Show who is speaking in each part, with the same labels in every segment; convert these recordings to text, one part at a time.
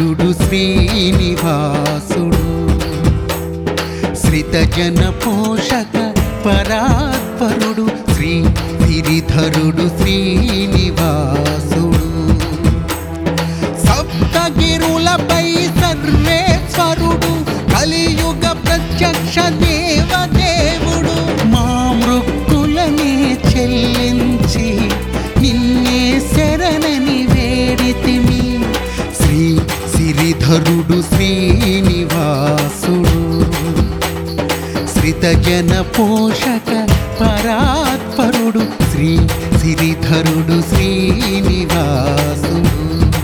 Speaker 1: శ్రీధరుడు శ్రీనివాసుడు శ్రితజన పోషక పరాత్పరుడు శ్రీధరుడు శ్రీనివాసుడు సప్తగిరులపై సర్వేశ్వరుడు కలియుగ ప్రత్యక్ష దేవదేవుడు మా మృక్కులనే చెల్లించి నిన్నే శరణని వేడితిమి శ్రీధరుడు శ్రీనివాసుడు శ్రితజన పోషక పరాత్పరుడు శ్రీధరుడు శ్రీనివాసుడు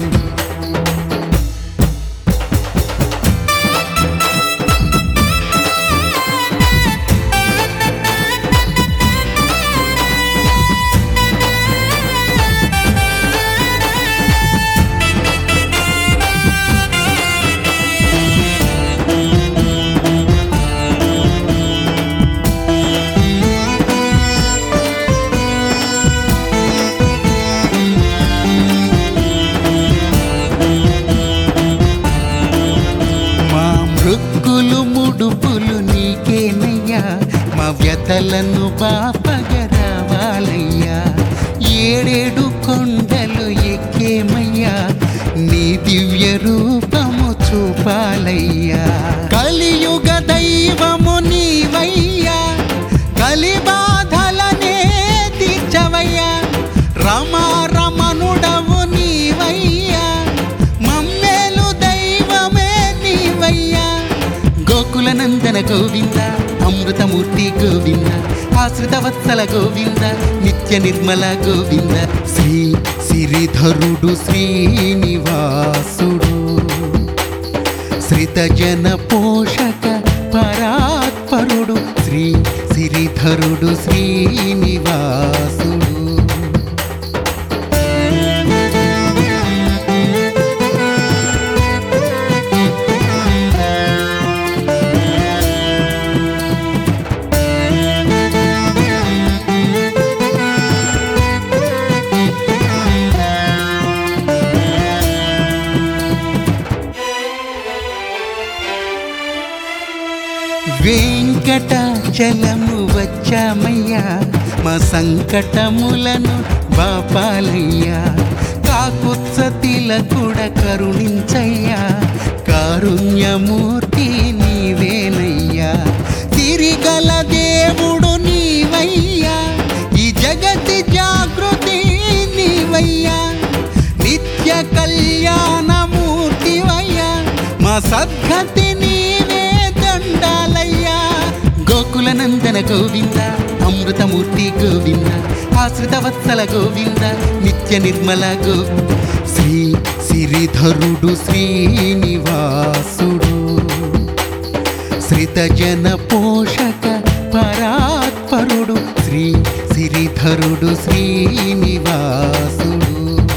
Speaker 1: మృక్కులు ముడుపులు నీకేనయ్యా మా వ్యతలను బాపగరావాలయ్యా ఏడేడు కొండలు ఎక్కేమయ్యా నీ దివ్య రూపము చూపాలయ్యా కలియుగ దైవము నీవయ్యా కలి బాధలనే తీర్చవయ్యా రమారమణుడవు నీవయ్యా మమ్మేలు దైవమే నీవయ్యా గోకులనందన గోవింద అమృతమూర్తి గోవింద ఆశ్రిత వత్సల గోవింద నిత్య నిర్మల గోవింద శ్రీధరుడు శ్రీనివాసుడు శ్రితజన పోషక పరాత్పరుడు శ్రీధరుడు శ్రీనివాసుడు వెంకటాచలము వచ్చామయ్యా మా సంకటములను బాపాలయ్యా కాకుత్సతిల కూడా కరుణించయ్యా కారుణ్యమూర్తి నీవేనయ్యా తిరిగల దేవుడు నీవయ్యా ఈ జగతి జాగృతి నీవయ్యా నిత్య కళ్యాణమూర్తివయ్యా మా సద్గతి నీవే దండాలయ్యా గోకులనందన గోవింద అమృతమూర్తి గోవింద ఆశ్రిత వత్సల గోవింద నిత్య నిర్మల గోవింద శ్రీధరుడు శ్రీనివాసుడు శ్రితజన పోషక పరాత్పరుడు శ్రీధరుడు శ్రీనివాసుడు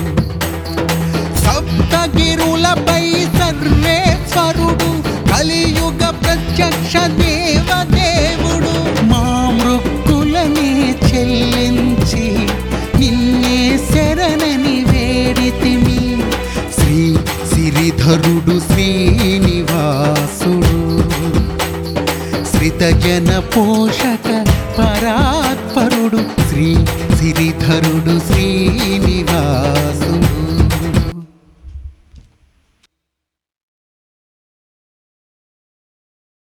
Speaker 1: సప్తగిరులపై సర్వేశ్వరుడు కలియుగ ప్రత్యక్ష దేవదేవుడు మా మృక్కులనే చెల్లించి నిన్నే శరణని వేడితిమి శ్రీధరుడు శ్రీనివాసుడు శ్రితజన పోషక పరాత్పరుడు శ్రీధరుడు శ్రీనివాసుడు